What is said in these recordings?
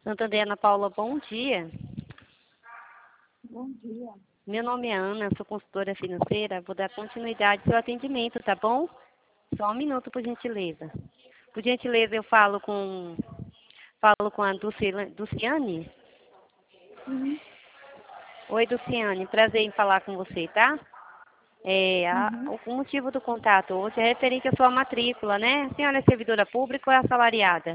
Santander, Ana Paula, bom dia. Bom dia. Meu nome é Ana, sou consultora financeira. Vou dar continuidade ao seu atendimento, tá bom? Só um minuto, por gentileza. Por gentileza, eu falo com a Dulciane? Uhum. Oi, Dulciane, prazer em falar com você, tá? O motivo do contato hoje é referente à sua matrícula, né? A senhora é servidora pública ou é assalariada?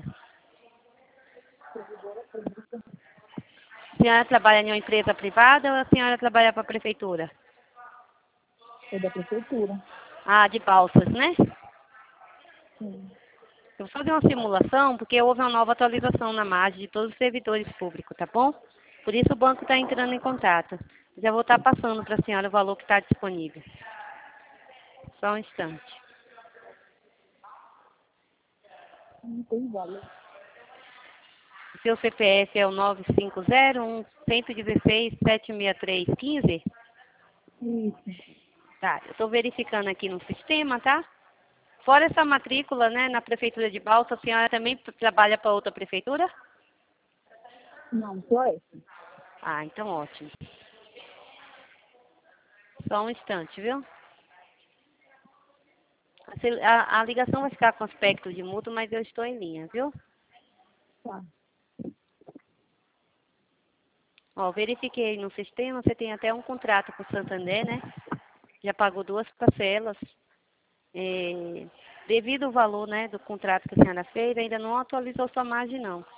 A senhora trabalha em uma empresa privada ou a senhora trabalha para a prefeitura? É da prefeitura. Ah, de Balsas, né? Sim. Eu vou fazer uma simulação porque houve uma nova atualização na margem de todos os servidores públicos, tá bom? Por isso o banco está entrando em contato. Já vou estar passando para a senhora o valor que está disponível. Só um instante. Não tem valor. O seu CPF é o 950-116-76315? Isso. Tá, eu estou verificando aqui no sistema, tá? Fora essa matrícula, né, na prefeitura de Balsa, a senhora também trabalha para outra prefeitura? Não, só essa. Ah, então ótimo. Só um instante, viu? A ligação vai ficar com aspecto de mútuo, mas eu estou em linha, viu? Tá. Ó, verifiquei no sistema, você tem até um contrato com o Santander, né? Já pagou 2 parcelas. Devido ao valor, né, do contrato que a senhora fez, ainda não atualizou sua margem, não.